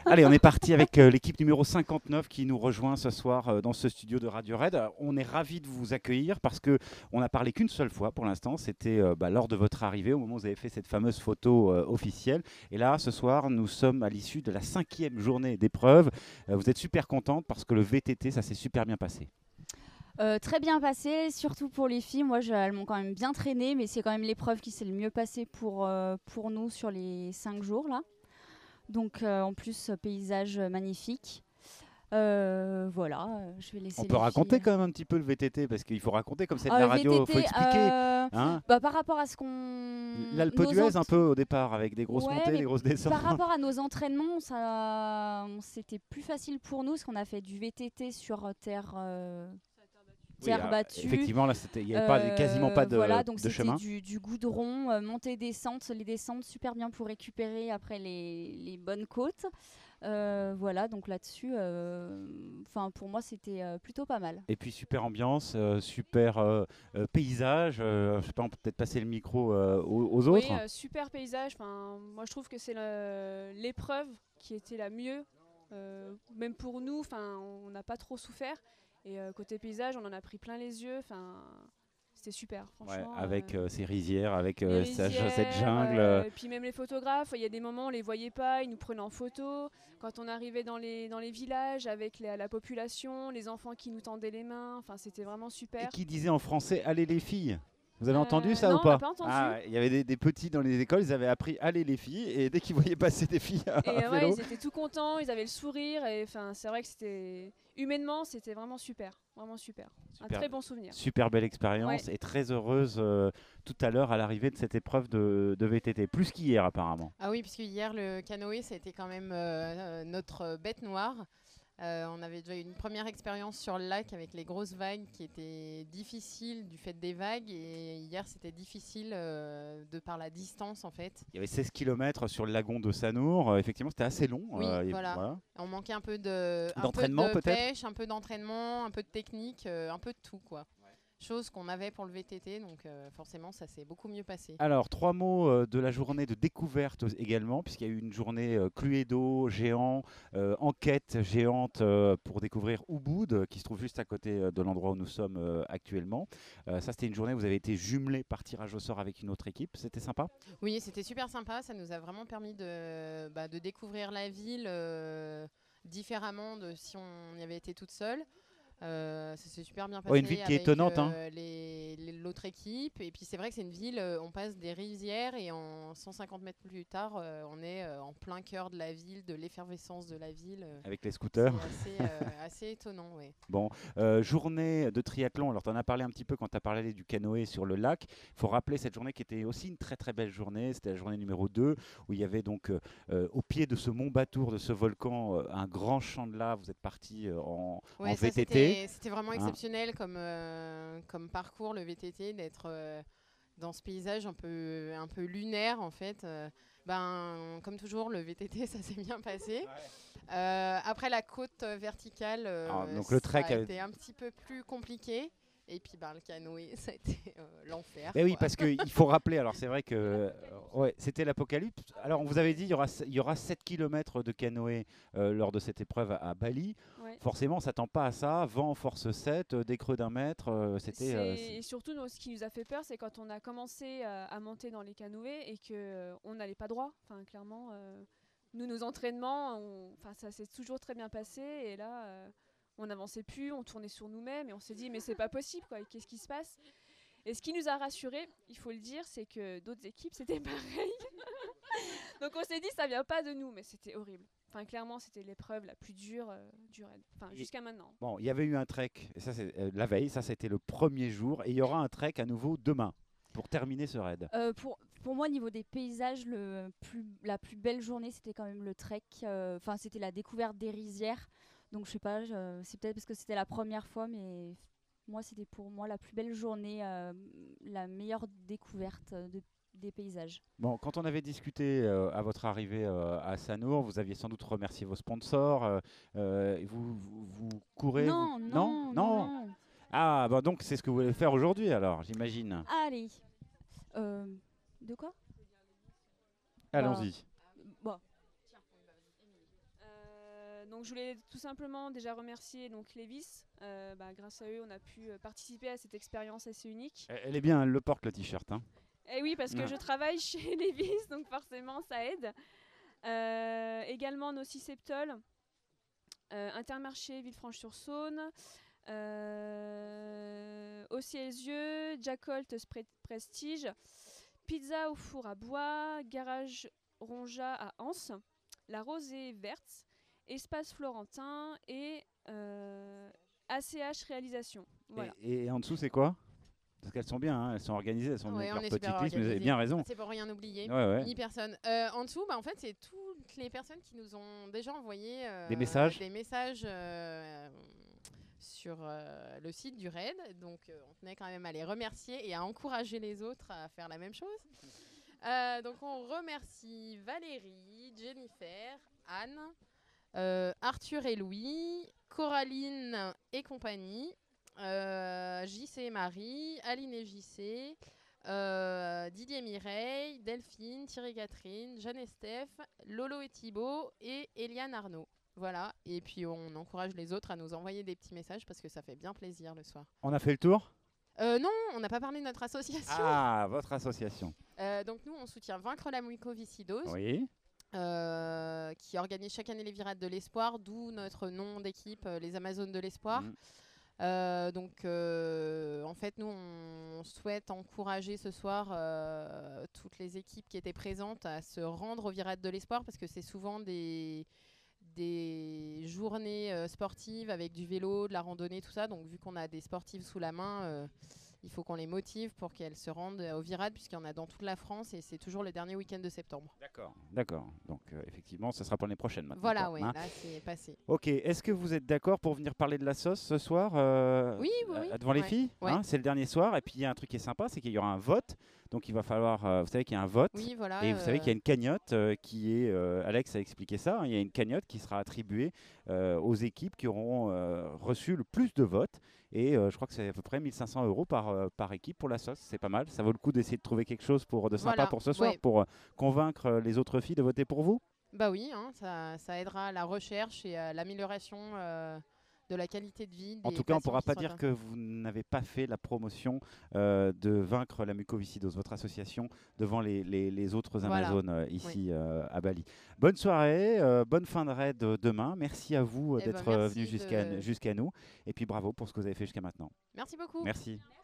Allez, on est parti avec l'équipe numéro 59 qui nous rejoint ce soir dans ce studio de Radio Red. On est ravis de vous accueillir parce qu'on n'a parlé qu'une seule fois pour l'instant. C'était lors de votre arrivée, au moment où vous avez fait cette fameuse photo officielle. Et là, ce soir, nous sommes à l'issue de la 5e journée d'épreuve. Vous êtes super contente parce que le VTT, ça s'est super bien passé. Très bien passé, surtout pour les filles. Moi, elles m'ont quand même bien traîné, mais c'est quand même l'épreuve qui s'est le mieux passée pour nous sur les 5 jours là. Donc en plus, paysage magnifique. Voilà, je vais laisser. On peut raconter quand même un petit peu le VTT parce qu'il faut raconter comme c'est de la radio, il faut VTT, expliquer. Hein, par rapport à ce qu'on. l'Alpe d'Huez un peu au départ avec des grosses montées, des grosses descentes. Par rapport à nos entraînements, c'était plus facile pour nous parce qu'on a fait du VTT sur terre battue. Effectivement, là, il n'y avait quasiment pas de, voilà, donc de chemin. C'était du goudron, montée-descente, les descentes super bien pour récupérer après les bonnes côtes. Voilà, donc là-dessus, pour moi, c'était plutôt pas mal. Et puis super ambiance, super paysage. Je sais pas, on peut peut-être passer le micro aux autres. Oui, super paysage. Moi, je trouve que c'est l'épreuve qui était la mieux. Même pour nous, on n'a pas trop souffert. Et côté paysage, on en a pris plein les yeux. C'était super, franchement. Avec ces rizières, avec cette jungle. Et puis même les photographes, il y a des moments, on les voyait pas, ils nous prenaient en photo. Quand on arrivait dans les villages avec la population, les enfants qui nous tendaient les mains, c'était vraiment super. Et qui disait en français « Allez les filles ». Vous avez entendu ça non, ou pas? On n'a pas entendu. Il y avait des petits dans les écoles, ils avaient appris « Allez les filles » et dès qu'ils voyaient passer des filles à vélo, ils étaient tout contents, ils avaient le sourire. Et c'est vrai que humainement, c'était vraiment super. Vraiment super. Un très bon souvenir. Super belle expérience et très heureuse tout à l'heure à l'arrivée de cette épreuve de VTT. Plus qu'hier apparemment. Ah oui, puisque hier le canoë, ça a été quand même notre bête noire. On avait déjà eu une première expérience sur le lac avec les grosses vagues qui étaient difficiles du fait des vagues. Et hier, c'était difficile de par la distance en fait. Il y avait 16 km sur le lagon de Sanour. Effectivement, c'était assez long. Oui, voilà. On manquait un peu d'entraînement, pêche, un peu d'entraînement, un peu de technique, un peu de tout quoi. Chose qu'on avait pour le VTT, donc forcément ça s'est beaucoup mieux passé. Alors 3 mots de la journée de découverte également, puisqu'il y a eu une journée Cluedo géant, enquête géante pour découvrir Ubud, qui se trouve juste à côté de l'endroit où nous sommes actuellement. Ça c'était une journée où vous avez été jumelés par tirage au sort avec une autre équipe, c'était sympa? Oui, c'était super sympa, ça nous a vraiment permis de découvrir la ville différemment de si on y avait été toute seule. Ça s'est super bien passé. Une ville qui est étonnante. L'autre équipe. Et puis c'est vrai que c'est une ville, on passe des rizières et en 150 mètres plus tard, on est en plein cœur de la ville, de l'effervescence de la ville. Avec les scooters. C'est assez étonnant, oui. Bon, journée de triathlon. Alors tu en as parlé un petit peu quand tu as parlé du canoë sur le lac. Il faut rappeler cette journée qui était aussi une très très belle journée. C'était la journée numéro 2 où il y avait donc au pied de ce mont Batour, de ce volcan, un grand champ de lave. Vous êtes parti en VTT. C'était vraiment exceptionnel comme parcours, le VTT, d'être dans ce paysage un peu lunaire en fait. Comme toujours, le VTT, ça s'est bien passé. Après la côte verticale, donc le trek ça a été un petit peu plus compliqué. Et puis le canoë, ça a été l'enfer. Oui, parce qu'il faut rappeler, alors c'est vrai que c'était l'apocalypse. Alors on vous avait dit il y aura 7 km de canoë lors de cette épreuve à Bali. Ouais. Forcément, on ne s'attend pas à ça. Vent force 7, des creux d'1 mètre. Et surtout, ce qui nous a fait peur, c'est quand on a commencé à monter dans les canoës et qu'on n'allait pas droit. Clairement, nous, nos entraînements, ça s'est toujours très bien passé. Et là... on n'avançait plus, on tournait sur nous-mêmes et on s'est dit mais c'est pas possible quoi, qu'est-ce qui se passe? Et ce qui nous a rassurés, il faut le dire, c'est que d'autres équipes c'était pareil. Donc on s'est dit ça vient pas de nous, mais c'était horrible. Clairement c'était l'épreuve la plus dure du raid, jusqu'à maintenant. Bon, il y avait eu un trek, et ça c'est la veille, ça c'était le premier jour, et il y aura un trek à nouveau demain pour terminer ce raid. Pour moi, au niveau des paysages, la plus belle journée c'était quand même le trek, c'était la découverte des rizières. Donc je sais pas, c'est peut-être parce que c'était la première fois, mais moi c'était pour moi la plus belle journée, la meilleure découverte des paysages. Bon, quand on avait discuté à votre arrivée à Sanour, vous aviez sans doute remercié vos sponsors. Vous courez? Non. Ah, donc c'est ce que vous voulez faire aujourd'hui alors, j'imagine. Allez. De quoi? Allons-y. Bon. Donc je voulais tout simplement déjà remercier donc Lévis. Grâce à eux, on a pu participer à cette expérience assez unique. Elle est bien, elle le porte le t-shirt. Hein. Et oui, parce que je travaille chez Lévis, donc forcément ça aide. Également Nossi Septol, Intermarché Villefranche-sur-Saône, Aussi les yeux, Jacolt Prestige, Pizza au four à bois, Garage Ronja à Anse, La Rosée Verte, Espace Florentin et ACH Réalisation. Voilà. Et en dessous, c'est quoi? Parce qu'elles sont bien, hein, elles sont organisées, elles sont Ouais, avec on leur est petit super liste, mais vous avez organisés. bien raison. C'est pour rien oublier. Ouais. Ni personne. En dessous, en fait, c'est toutes les personnes qui nous ont déjà envoyé Des messages sur le site du RAID. Donc, on tenait quand même à les remercier et à encourager les autres à faire la même chose. Donc, on remercie Valérie, Jennifer, Anne, Arthur et Louis, Coraline et compagnie, JC et Marie, Aline et JC, Didier Mireille, Delphine, Thierry Catherine, Jeanne et Steph, Lolo et Thibaut et Eliane Arnaud. Voilà, et puis on encourage les autres à nous envoyer des petits messages parce que ça fait bien plaisir le soir. On a fait le tour? Non, on n'a pas parlé de notre association. Ah, votre association. Donc nous, on soutient Vaincre la mucoviscidose. Oui. Qui organise chaque année les Virades de l'Espoir, d'où notre nom d'équipe, les Amazones de l'Espoir. En fait, nous, on souhaite encourager ce soir toutes les équipes qui étaient présentes à se rendre aux Virades de l'Espoir parce que c'est souvent des journées sportives avec du vélo, de la randonnée, tout ça. Donc, vu qu'on a des sportives sous la main, il faut qu'on les motive pour qu'elles se rendent aux Virades puisqu'il y en a dans toute la France et c'est toujours le dernier week-end de septembre. D'accord. Donc, effectivement, ça sera pour l'année prochaine maintenant. Voilà, oui, là, c'est passé. Ok, est-ce que vous êtes d'accord pour venir parler de la sauce ce soir Oui. devant les filles Ouais. C'est le dernier soir. Et puis, il y a un truc qui est sympa, c'est qu'il y aura un vote. Donc, il va falloir... vous savez qu'il y a un vote. Oui, voilà. Et vous savez qu'il y a une cagnotte qui est... Alex a expliqué ça. Il y a une cagnotte qui sera attribuée aux équipes qui auront reçu le plus de votes. Et je crois que c'est à peu près 1 500 € par équipe pour la sauce. C'est pas mal. Ça vaut le coup d'essayer de trouver quelque chose de sympa pour ce soir, pour convaincre les autres filles de voter pour vous. Bah oui, ça aidera à la recherche et à l'amélioration de la qualité de vie des En tout cas, on ne patients pourra qui pas sont dire atteints. que vous n'avez pas fait la promotion de Vaincre la mucoviscidose, votre association, devant les autres Voilà. Amazones ici à Bali. Bonne soirée, bonne fin de raid demain. Merci à vous Eh ben, d'être merci venus jusqu'à nous. Et puis bravo pour ce que vous avez fait jusqu'à maintenant. Merci beaucoup. Merci.